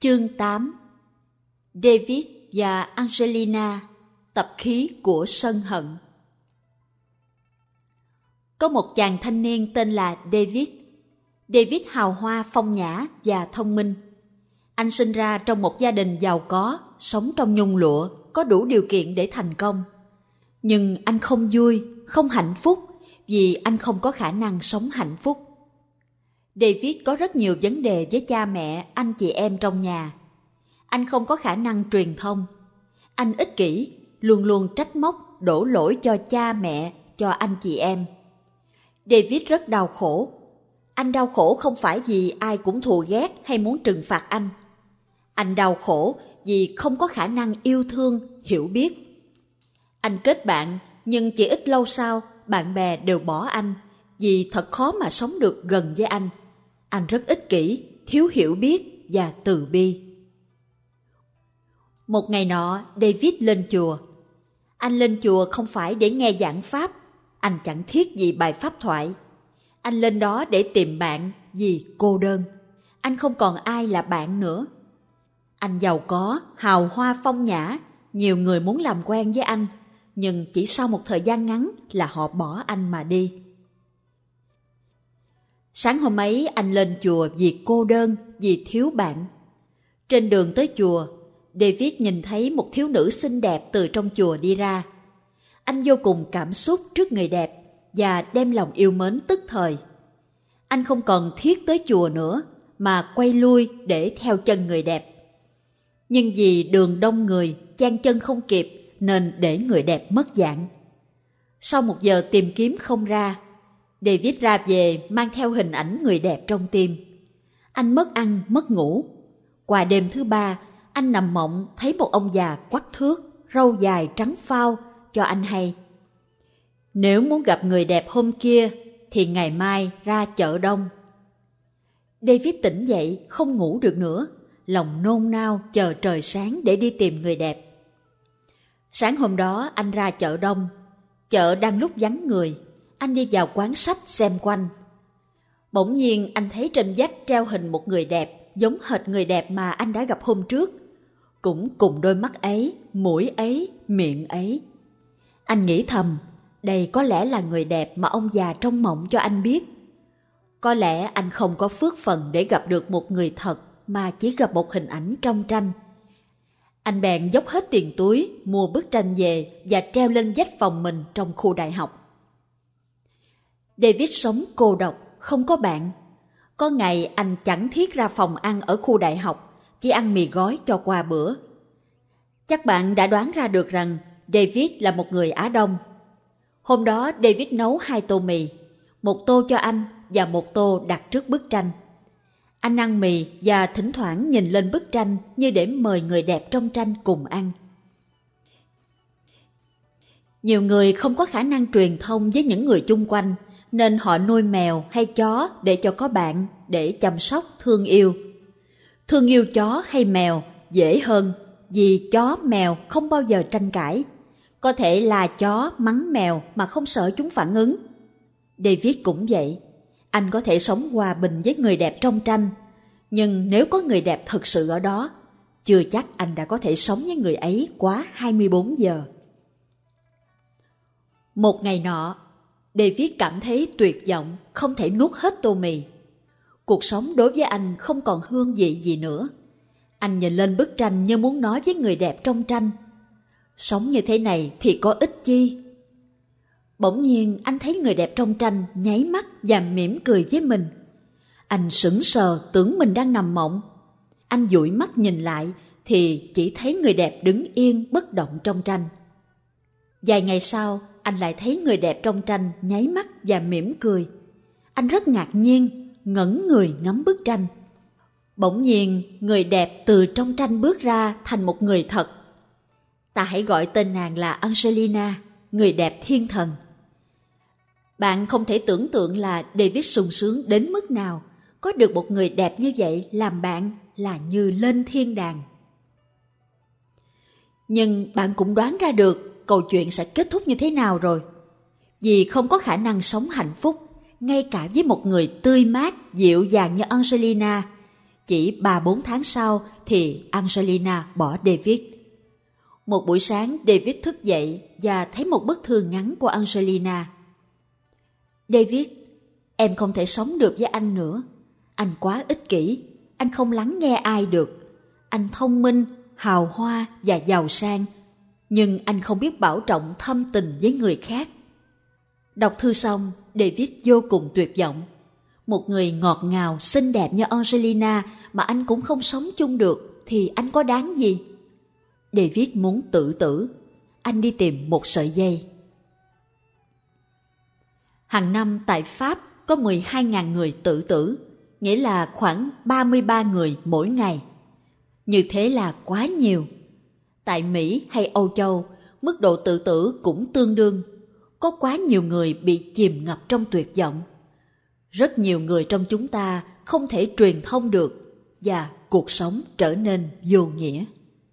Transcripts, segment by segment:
Chương 8. David và Angelina, tập khí của sân hận. Có một chàng thanh niên tên là David. David hào hoa, phong nhã và thông minh. Anh sinh ra trong một gia đình giàu có, sống trong nhung lụa, có đủ điều kiện để thành công. Nhưng anh không vui, không hạnh phúc vì anh không có khả năng sống hạnh phúc. David có rất nhiều vấn đề với cha mẹ, anh chị em trong nhà. Anh không có khả năng truyền thông. Anh ích kỷ, luôn luôn trách móc, đổ lỗi cho cha mẹ, cho anh chị em. David rất đau khổ. Anh đau khổ không phải vì ai cũng thù ghét hay muốn trừng phạt anh. Anh đau khổ vì không có khả năng yêu thương, hiểu biết. Anh kết bạn, nhưng chỉ ít lâu sau, bạn bè đều bỏ anh vì thật khó mà sống được gần với anh. Anh rất ích kỷ, thiếu hiểu biết và từ bi. Một ngày nọ, David lên chùa. Anh lên chùa không phải để nghe giảng pháp, anh chẳng thiết gì bài pháp thoại. Anh lên đó để tìm bạn vì cô đơn. Anh không còn ai là bạn nữa. Anh giàu có, hào hoa phong nhã, nhiều người muốn làm quen với anh, nhưng chỉ sau một thời gian ngắn là họ bỏ anh mà đi. Sáng hôm ấy anh lên chùa vì cô đơn, vì thiếu bạn. Trên đường tới chùa, David nhìn thấy một thiếu nữ xinh đẹp từ trong chùa đi ra. Anh vô cùng cảm xúc trước người đẹp và đem lòng yêu mến tức thời. Anh không còn thiết tới chùa nữa mà quay lui để theo chân người đẹp. Nhưng vì đường đông người, chen chân không kịp nên để người đẹp mất dạng. Sau một giờ tìm kiếm không ra, David ra về mang theo hình ảnh người đẹp trong tim. Anh mất ăn, mất ngủ. Qua đêm thứ ba, anh nằm mộng thấy một ông già quắt thước, râu dài trắng phao, cho anh hay: nếu muốn gặp người đẹp hôm kia thì ngày mai ra chợ đông. David tỉnh dậy không ngủ được nữa, lòng nôn nao chờ trời sáng để đi tìm người đẹp. Sáng hôm đó anh ra chợ đông. Chợ đang lúc vắng người. Anh đi vào quán sách xem quanh. Bỗng nhiên anh thấy trên vách treo hình một người đẹp, giống hệt người đẹp mà anh đã gặp hôm trước. Cũng cùng đôi mắt ấy, mũi ấy, miệng ấy. Anh nghĩ thầm, đây có lẽ là người đẹp mà ông già trong mộng cho anh biết. Có lẽ anh không có phước phần để gặp được một người thật, mà chỉ gặp một hình ảnh trong tranh. Anh bèn dốc hết tiền túi, mua bức tranh về và treo lên vách phòng mình trong khu đại học. David sống cô độc, không có bạn. Có ngày anh chẳng thiết ra phòng ăn ở khu đại học, chỉ ăn mì gói cho qua bữa. Chắc bạn đã đoán ra được rằng David là một người Á Đông. Hôm đó David nấu 2 tô mì, một tô cho anh và một tô đặt trước bức tranh. Anh ăn mì và thỉnh thoảng nhìn lên bức tranh như để mời người đẹp trong tranh cùng ăn. Nhiều người không có khả năng truyền thông với những người chung quanh, nên họ nuôi mèo hay chó để cho có bạn, để chăm sóc, thương yêu. Thương yêu chó hay mèo dễ hơn vì chó mèo không bao giờ tranh cãi. Có thể là chó mắng mèo mà không sợ chúng phản ứng. David cũng vậy. Anh có thể sống hòa bình với người đẹp trong tranh, nhưng nếu có người đẹp thực sự ở đó, chưa chắc anh đã có thể sống với người ấy quá 24 giờ. Một ngày nọ, David cảm thấy tuyệt vọng, không thể nuốt hết tô mì. Cuộc sống đối với anh không còn hương vị gì nữa. Anh nhìn lên bức tranh như muốn nói với người đẹp trong tranh: sống như thế này thì có ích chi? Bỗng nhiên anh thấy người đẹp trong tranh nháy mắt và mỉm cười với mình. Anh sững sờ tưởng mình đang nằm mộng. Anh dụi mắt nhìn lại thì chỉ thấy người đẹp đứng yên bất động trong tranh. Vài ngày sau, anh lại thấy người đẹp trong tranh nháy mắt và mỉm cười. Anh rất ngạc nhiên, ngẩn người ngắm bức tranh. Bỗng nhiên, người đẹp từ trong tranh bước ra thành một người thật. Ta hãy gọi tên nàng là Angelina, người đẹp thiên thần. Bạn không thể tưởng tượng là David sung sướng đến mức nào. Có được một người đẹp như vậy làm bạn là như lên thiên đàng. Nhưng bạn cũng đoán ra được câu chuyện sẽ kết thúc như thế nào rồi. Vì không có khả năng sống hạnh phúc, ngay cả với một người tươi mát, dịu dàng như Angelina, chỉ 3-4 tháng sau thì Angelina bỏ David. Một buổi sáng David thức dậy và thấy một bức thư ngắn của Angelina. David, em không thể sống được với anh nữa. Anh quá ích kỷ, anh không lắng nghe ai được. Anh thông minh, hào hoa và giàu sang, nhưng anh không biết bảo trọng thâm tình với người khác. Đọc thư xong, David vô cùng tuyệt vọng. Một người ngọt ngào, xinh đẹp như Angelina mà anh cũng không sống chung được thì anh có đáng gì? David muốn tự tử. Anh đi tìm một sợi dây. Hàng năm tại Pháp có 12.000 người tự tử, nghĩa là khoảng 33 người mỗi ngày. Như thế là quá nhiều. Tại Mỹ hay Âu Châu, mức độ tự tử cũng tương đương. Có quá nhiều người bị chìm ngập trong tuyệt vọng. Rất nhiều người trong chúng ta không thể truyền thông được và cuộc sống trở nên vô nghĩa.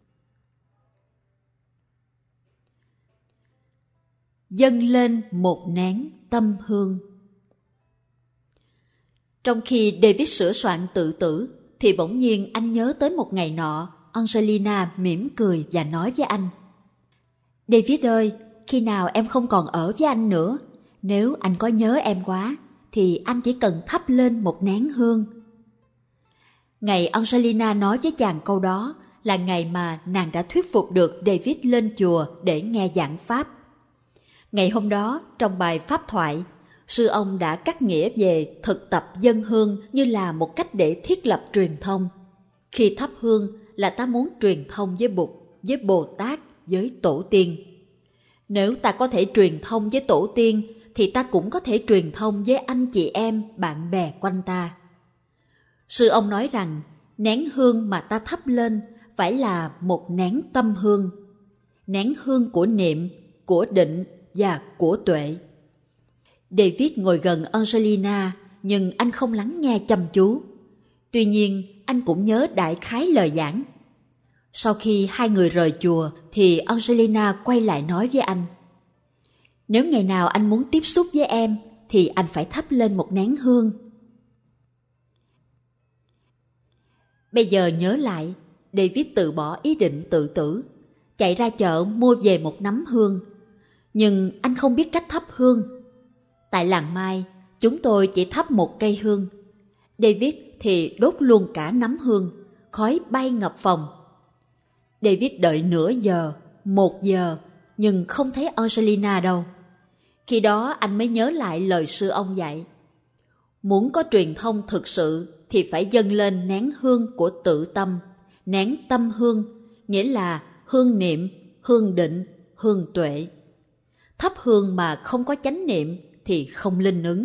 Dâng lên một nén tâm hương. Trong khi David sửa soạn tự tử, thì bỗng nhiên anh nhớ tới một ngày nọ, Angelina mỉm cười và nói với anh: David ơi, khi nào em không còn ở với anh nữa, nếu anh có nhớ em quá, thì anh chỉ cần thắp lên một nén hương. Ngày Angelina nói với chàng câu đó là ngày mà nàng đã thuyết phục được David lên chùa để nghe giảng Pháp. Ngày hôm đó, trong bài pháp thoại, sư ông đã cắt nghĩa về thực tập dâng hương như là một cách để thiết lập truyền thông. Khi thắp hương là ta muốn truyền thông với Bụt, với Bồ Tát, với Tổ tiên. Nếu ta có thể truyền thông với Tổ tiên, thì ta cũng có thể truyền thông với anh chị em, bạn bè quanh ta. Sư ông nói rằng, nén hương mà ta thắp lên phải là một nén tâm hương. Nén hương của niệm, của định và của tuệ. David ngồi gần Angelina, nhưng anh không lắng nghe chăm chú. Tuy nhiên, anh cũng nhớ đại khái lời giảng. Sau khi hai người rời chùa, thì Angelina quay lại nói với anh: Nếu ngày nào anh muốn tiếp xúc với em, thì anh phải thắp lên một nén hương. Bây giờ nhớ lại, David từ bỏ ý định tự tử, chạy ra chợ mua về một nắm hương. Nhưng anh không biết cách thắp hương. Tại làng Mai, chúng tôi chỉ thắp một cây hương. David thì đốt luôn cả nắm hương, khói bay ngập phòng. David đợi nửa giờ, 1 giờ, nhưng không thấy Angelina đâu. Khi đó anh mới nhớ lại lời sư ông dạy. Muốn có truyền thông thực sự thì phải dâng lên nén hương của tự tâm, nén tâm hương, nghĩa là hương niệm, hương định, hương tuệ. Thắp hương mà không có chánh niệm thì không linh ứng.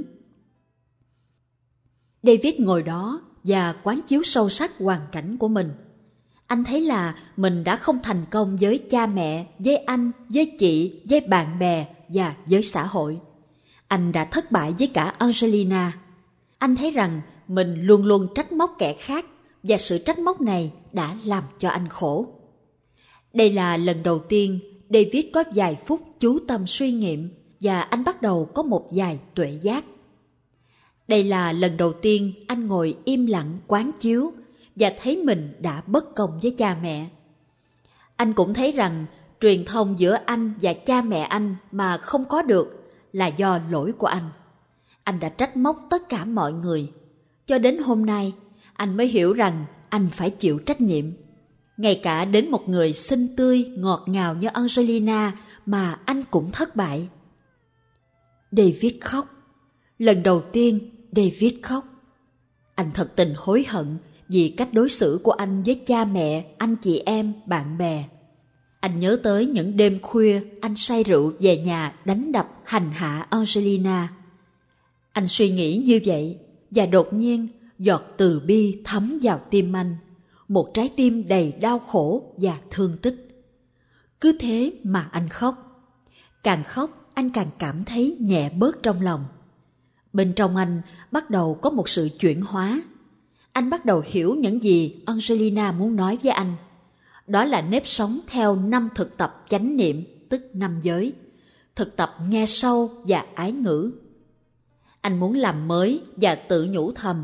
David ngồi đó và quán chiếu sâu sắc hoàn cảnh của mình. Anh thấy là mình đã không thành công với cha mẹ, với anh, với chị, với bạn bè và với xã hội. Anh đã thất bại với cả Angelina. Anh thấy rằng mình luôn luôn trách móc kẻ khác và sự trách móc này đã làm cho anh khổ. Đây là lần đầu tiên David có vài phút chú tâm suy nghiệm và anh bắt đầu có một vài tuệ giác. Đây là lần đầu tiên anh ngồi im lặng quán chiếu và thấy mình đã bất công với cha mẹ. Anh cũng thấy rằng truyền thông giữa anh và cha mẹ anh mà không có được là do lỗi của anh. Anh đã trách móc tất cả mọi người. Cho đến hôm nay, anh mới hiểu rằng anh phải chịu trách nhiệm. Ngay cả đến một người xinh tươi, ngọt ngào như Angelina mà anh cũng thất bại. David khóc. Lần đầu tiên, David khóc. Anh thật tình hối hận vì cách đối xử của anh với cha mẹ, anh chị em, bạn bè. Anh nhớ tới những đêm khuya anh say rượu về nhà đánh đập, hành hạ Angelina. Anh suy nghĩ như vậy và đột nhiên giọt từ bi thấm vào tim anh. Một trái tim đầy đau khổ và thương tích. Cứ thế mà anh khóc. Càng khóc anh càng cảm thấy nhẹ bớt trong lòng. Bên trong anh bắt đầu có một sự chuyển hóa. Anh bắt đầu hiểu những gì Angelina muốn nói với anh. Đó là nếp sống theo 5 thực tập chánh niệm, tức 5 giới. Thực tập nghe sâu và ái ngữ. Anh muốn làm mới và tự nhủ thầm,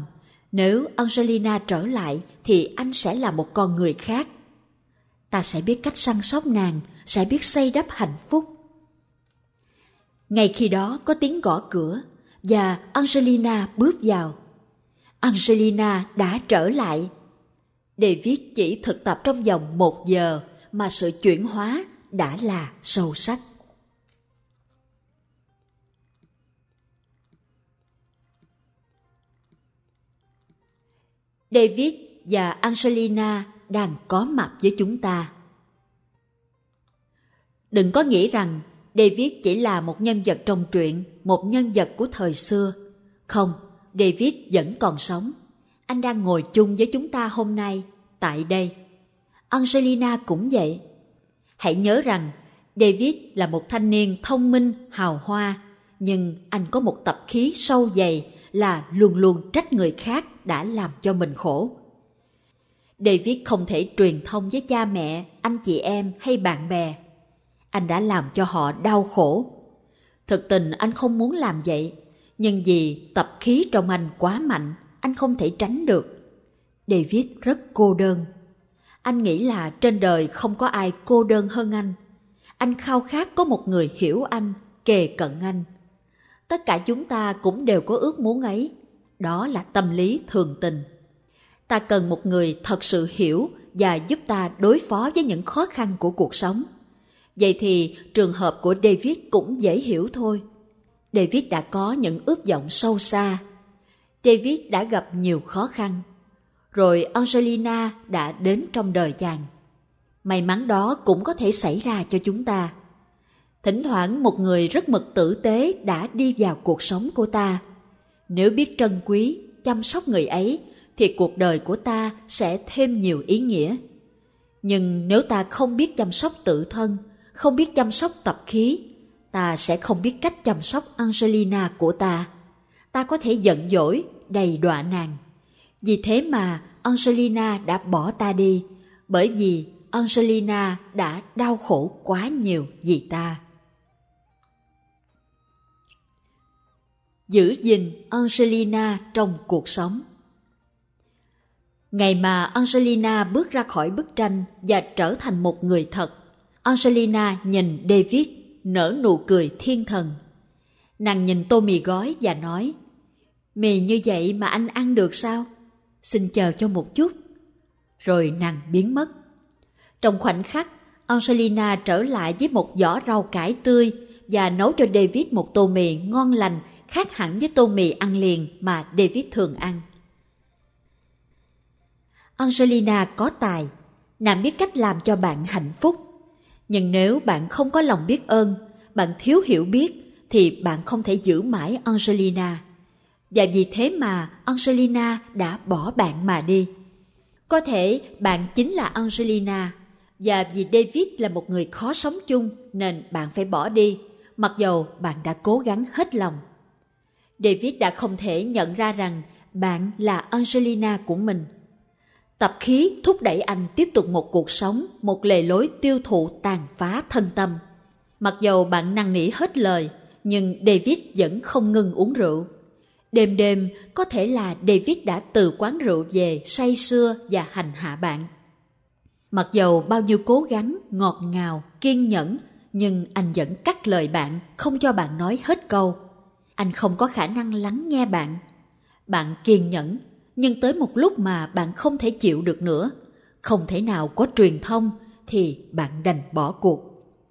Nếu Angelina trở lại thì anh sẽ là một con người khác. Ta sẽ biết cách săn sóc nàng, sẽ biết xây đắp hạnh phúc. Ngay khi đó có tiếng gõ cửa và Angelina bước vào. Angelina đã trở lại. David chỉ thực tập trong vòng 1 giờ mà sự chuyển hóa đã là sâu sắc. David và Angelina đang có mặt với chúng ta. Đừng có nghĩ rằng David chỉ là một nhân vật trong truyện, một nhân vật của thời xưa. Không, David vẫn còn sống. Anh đang ngồi chung với chúng ta hôm nay, tại đây. Angelina cũng vậy. Hãy nhớ rằng David là một thanh niên thông minh, hào hoa, nhưng anh có một tập khí sâu dày là luôn luôn trách người khác đã làm cho mình khổ. David không thể truyền thông với cha mẹ, anh chị em hay bạn bè. Anh đã làm cho họ đau khổ. Thực tình anh không muốn làm vậy, nhưng vì tập khí trong anh quá mạnh, anh không thể tránh được. David rất cô đơn. Anh nghĩ là trên đời không có ai cô đơn hơn anh. Anh khao khát có một người hiểu anh, kề cận anh. Tất cả chúng ta cũng đều có ước muốn ấy. Đó là tâm lý thường tình. Ta cần một người thật sự hiểu và giúp ta đối phó với những khó khăn của cuộc sống. Vậy thì trường hợp của David cũng dễ hiểu thôi. David đã có những ước vọng sâu xa. David đã gặp nhiều khó khăn. Rồi Angelina đã đến trong đời chàng. May mắn đó cũng có thể xảy ra cho chúng ta. Thỉnh thoảng một người rất mực tử tế đã đi vào cuộc sống của ta. Nếu biết trân quý, chăm sóc người ấy, thì cuộc đời của ta sẽ thêm nhiều ý nghĩa. Nhưng nếu ta không biết chăm sóc tự thân, không biết chăm sóc tập khí, ta sẽ không biết cách chăm sóc Angelina của ta. Ta có thể giận dỗi, đầy đọa nàng. Vì thế mà Angelina đã bỏ ta đi, bởi vì Angelina đã đau khổ quá nhiều vì ta. Giữ gìn Angelina trong cuộc sống. Ngày mà Angelina bước ra khỏi bức tranh và trở thành một người thật, Angelina nhìn David nở nụ cười thiên thần. Nàng nhìn tô mì gói và nói: "Mì như vậy mà anh ăn được sao? Xin chờ cho một chút." Rồi nàng biến mất. Trong khoảnh khắc, Angelina trở lại với một giỏ rau cải tươi và nấu cho David một tô mì ngon lành, khác hẳn với tô mì ăn liền mà David thường ăn. Angelina có tài, nàng biết cách làm cho bạn hạnh phúc. Nhưng nếu bạn không có lòng biết ơn, bạn thiếu hiểu biết, thì bạn không thể giữ mãi Angelina. Và vì thế mà Angelina đã bỏ bạn mà đi. Có thể bạn chính là Angelina, và vì David là một người khó sống chung nên bạn phải bỏ đi, mặc dầu bạn đã cố gắng hết lòng. David đã không thể nhận ra rằng bạn là Angelina của mình. Tập khí thúc đẩy anh tiếp tục một cuộc sống, một lề lối tiêu thụ tàn phá thân tâm. Mặc dầu bạn năn nỉ hết lời, nhưng David vẫn không ngừng uống rượu. Đêm đêm có thể là David đã từ quán rượu về say sưa và hành hạ bạn. Mặc dầu bao nhiêu cố gắng, ngọt ngào, kiên nhẫn, nhưng anh vẫn cắt lời bạn, không cho bạn nói hết câu. Anh không có khả năng lắng nghe bạn. Bạn kiên nhẫn, nhưng tới một lúc mà bạn không thể chịu được nữa, không thể nào có truyền thông, thì bạn đành bỏ cuộc.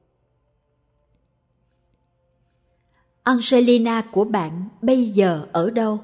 Angelina của bạn bây giờ ở đâu?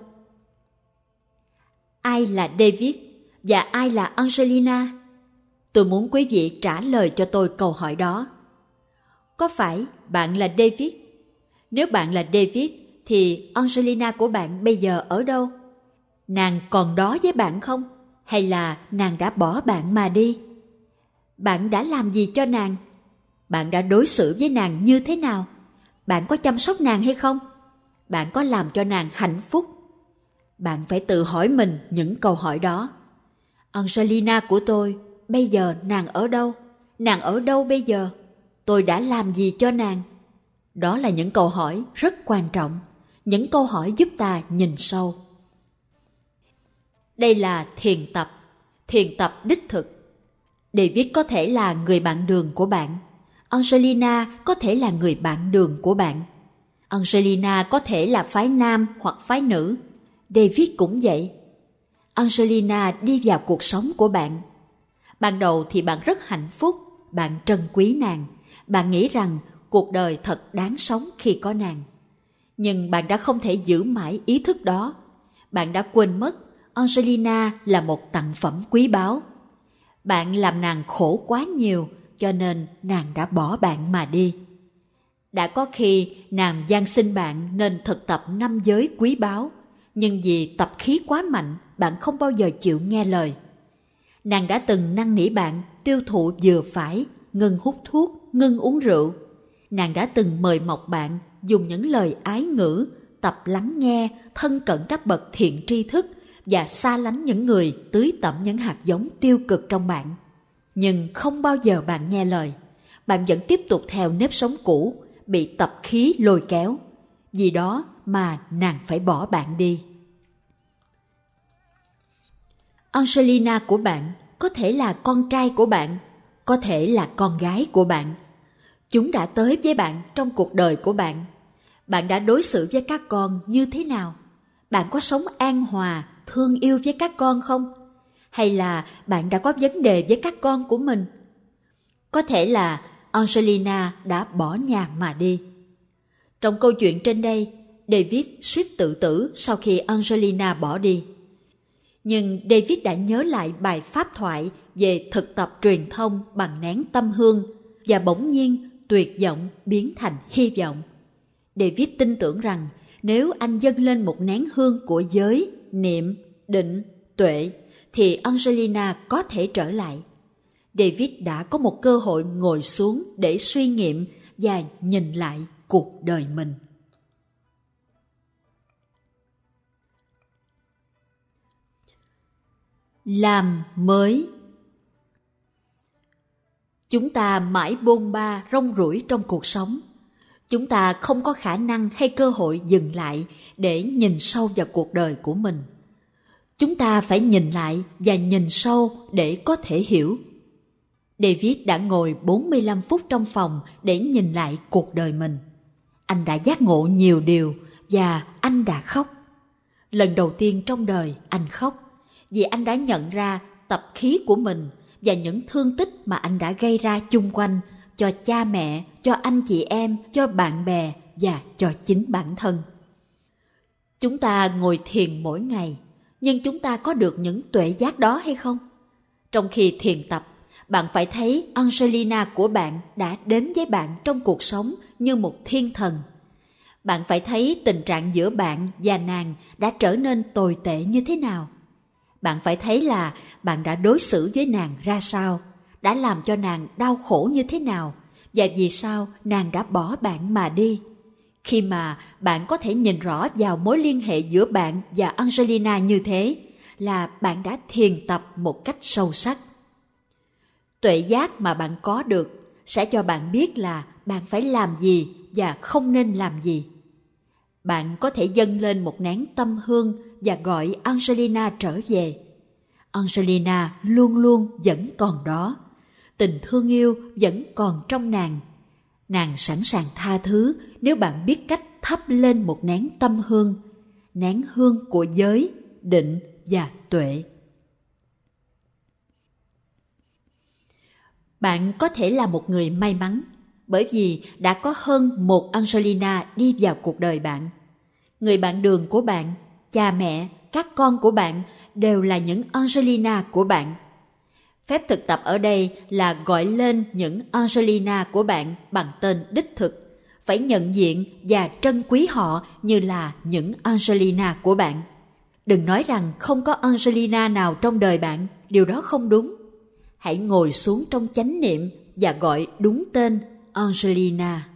Ai là David và ai là Angelina? Tôi muốn quý vị trả lời cho tôi câu hỏi đó. Có phải bạn là David? Nếu bạn là David, thì Angelina của bạn bây giờ ở đâu? Nàng còn đó với bạn không? Hay là nàng đã bỏ bạn mà đi? Bạn đã làm gì cho nàng? Bạn đã đối xử với nàng như thế nào? Bạn có chăm sóc nàng hay không? Bạn có làm cho nàng hạnh phúc? Bạn phải tự hỏi mình những câu hỏi đó. Angelina của tôi, bây giờ nàng ở đâu? Nàng ở đâu bây giờ? Tôi đã làm gì cho nàng? Đó là những câu hỏi rất quan trọng, những câu hỏi giúp ta nhìn sâu. Đây là thiền tập đích thực. David có thể là người bạn đường của bạn. Angelina có thể là người bạn đường của bạn. Angelina có thể là phái nam hoặc phái nữ. David cũng vậy. Angelina đi vào cuộc sống của bạn. Ban đầu thì bạn rất hạnh phúc, bạn trân quý nàng, bạn nghĩ rằng cuộc đời thật đáng sống khi có nàng. Nhưng bạn đã không thể giữ mãi ý thức đó. Bạn đã quên mất Angelina là một tặng phẩm quý báu. Bạn làm nàng khổ quá nhiều, cho nên nàng đã bỏ bạn mà đi. Đã có khi nàng van xin bạn nên thực tập 5 giới quý báu, nhưng vì tập khí quá mạnh, bạn không bao giờ chịu nghe lời. Nàng đã từng năn nỉ bạn tiêu thụ vừa phải, ngừng hút thuốc, ngừng uống rượu. Nàng đã từng mời mọc bạn dùng những lời ái ngữ, tập lắng nghe, thân cận các bậc thiện tri thức và xa lánh những người tưới tẩm những hạt giống tiêu cực trong bạn. Nhưng không bao giờ bạn nghe lời. Bạn vẫn tiếp tục theo nếp sống cũ, bị tập khí lôi kéo. Vì đó mà nàng phải bỏ bạn đi. Angelina của bạn có thể là con trai của bạn, có thể là con gái của bạn. Chúng đã tới với bạn trong cuộc đời của bạn. Bạn đã đối xử với các con như thế nào? Bạn có sống an hòa, thương yêu với các con không? Hay là bạn đã có vấn đề với các con của mình? Có thể là Angelina đã bỏ nhà mà đi. Trong câu chuyện trên đây, David suýt tự tử sau khi Angelina bỏ đi. Nhưng David đã nhớ lại bài pháp thoại về thực tập truyền thông bằng nén tâm hương và bỗng nhiên tuyệt vọng biến thành hy vọng. David tin tưởng rằng nếu anh dâng lên một nén hương của giới, niệm, định, tuệ thì Angelina có thể trở lại. David đã có một cơ hội ngồi xuống để suy nghiệm và nhìn lại cuộc đời mình. Làm mới. Chúng ta mãi bôn ba rong ruổi trong cuộc sống. Chúng ta không có khả năng hay cơ hội dừng lại để nhìn sâu vào cuộc đời của mình. Chúng ta phải nhìn lại và nhìn sâu để có thể hiểu. David đã ngồi 45 phút trong phòng để nhìn lại cuộc đời mình. Anh đã giác ngộ nhiều điều và anh đã khóc. Lần đầu tiên trong đời anh khóc vì anh đã nhận ra tập khí của mình và những thương tích mà anh đã gây ra chung quanh cho cha mẹ, cho anh chị em, cho bạn bè và cho chính bản thân. Chúng ta ngồi thiền mỗi ngày, nhưng chúng ta có được những tuệ giác đó hay không? Trong khi thiền tập, bạn phải thấy Angelina của bạn đã đến với bạn trong cuộc sống như một thiên thần. Bạn phải thấy tình trạng giữa bạn và nàng đã trở nên tồi tệ như thế nào. Bạn phải thấy là bạn đã đối xử với nàng ra sao, đã làm cho nàng đau khổ như thế nào, và vì sao nàng đã bỏ bạn mà đi. Khi mà bạn có thể nhìn rõ vào mối liên hệ giữa bạn và Angelina như thế, là bạn đã thiền tập một cách sâu sắc. Tuệ giác mà bạn có được sẽ cho bạn biết là bạn phải làm gì và không nên làm gì. Bạn có thể dâng lên một nén tâm hương và gọi Angelina trở về. Angelina luôn luôn vẫn còn đó. Tình thương yêu vẫn còn trong nàng. Nàng sẵn sàng tha thứ nếu bạn biết cách thắp lên một nén tâm hương, nén hương của giới, định và tuệ. Bạn có thể là một người may mắn bởi vì đã có hơn một Angelina đi vào cuộc đời bạn. Người bạn đường của bạn, cha mẹ, các con của bạn đều là những Angelina của bạn. Phép thực tập ở đây là gọi lên những Angelina của bạn bằng tên đích thực, phải nhận diện và trân quý họ như là những Angelina của bạn. Đừng nói rằng không có Angelina nào trong đời bạn, điều đó không đúng. Hãy ngồi xuống trong chánh niệm và gọi đúng tên Angelina.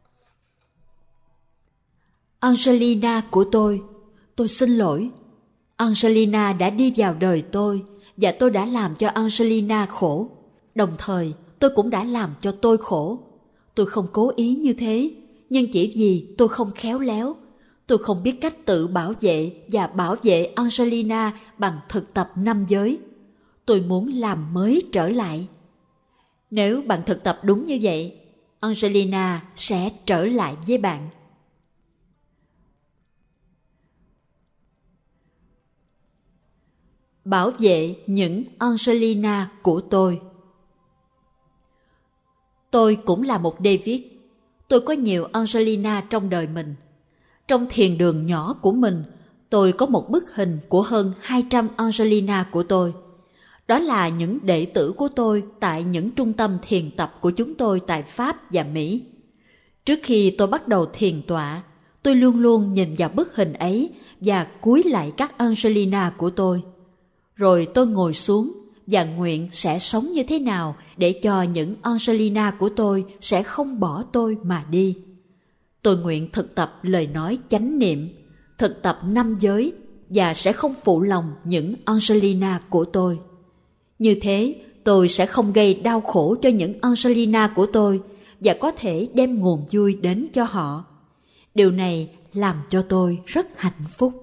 Angelina của tôi xin lỗi. Angelina đã đi vào đời tôi và tôi đã làm cho Angelina khổ. Đồng thời tôi cũng đã làm cho tôi khổ. Tôi không cố ý như thế, nhưng chỉ vì tôi không khéo léo. Tôi không biết cách tự bảo vệ và bảo vệ Angelina bằng thực tập 5 giới. Tôi muốn làm mới trở lại. Nếu bạn thực tập đúng như vậy, Angelina sẽ trở lại với bạn. Bảo vệ những Angelina của tôi. Tôi cũng là một David. Tôi có nhiều Angelina trong đời mình. Trong thiền đường nhỏ của mình, tôi có một bức hình của hơn 200 Angelina của tôi. Đó là những đệ tử của tôi tại những trung tâm thiền tập của chúng tôi tại Pháp và Mỹ. Trước khi tôi bắt đầu thiền tọa, tôi luôn luôn nhìn vào bức hình ấy và cúi lại các Angelina của tôi. Rồi tôi ngồi xuống và nguyện sẽ sống như thế nào để cho những Angelina của tôi sẽ không bỏ tôi mà đi. Tôi nguyện thực tập lời nói chánh niệm, thực tập 5 giới và sẽ không phụ lòng những Angelina của tôi. Như thế, tôi sẽ không gây đau khổ cho những Angelina của tôi và có thể đem nguồn vui đến cho họ. Điều này làm cho tôi rất hạnh phúc.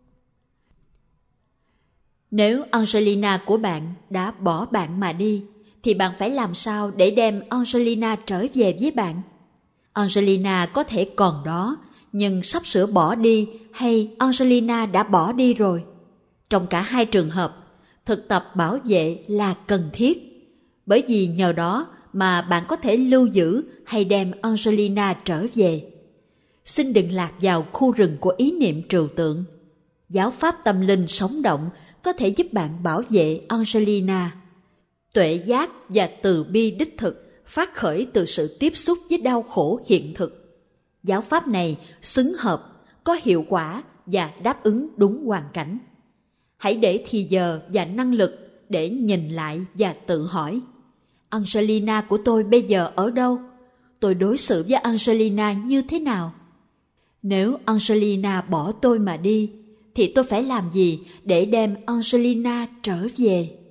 Nếu Angelina của bạn đã bỏ bạn mà đi, thì bạn phải làm sao để đem Angelina trở về với bạn? Angelina có thể còn đó, nhưng sắp sửa bỏ đi hay Angelina đã bỏ đi rồi? Trong cả hai trường hợp, thực tập bảo vệ là cần thiết, bởi vì nhờ đó mà bạn có thể lưu giữ hay đem Angelina trở về. Xin đừng lạc vào khu rừng của ý niệm trừu tượng. Giáo pháp tâm linh sống động có thể giúp bạn bảo vệ Angelina. Tuệ giác và từ bi đích thực phát khởi từ sự tiếp xúc với đau khổ hiện thực. Giáo pháp này xứng hợp, có hiệu quả và đáp ứng đúng hoàn cảnh. Hãy để thì giờ và năng lực để nhìn lại và tự hỏi: Angelina của tôi bây giờ ở đâu? Tôi đối xử với Angelina như thế nào? Nếu Angelina bỏ tôi mà đi, thì tôi phải làm gì để đem Angelina trở về?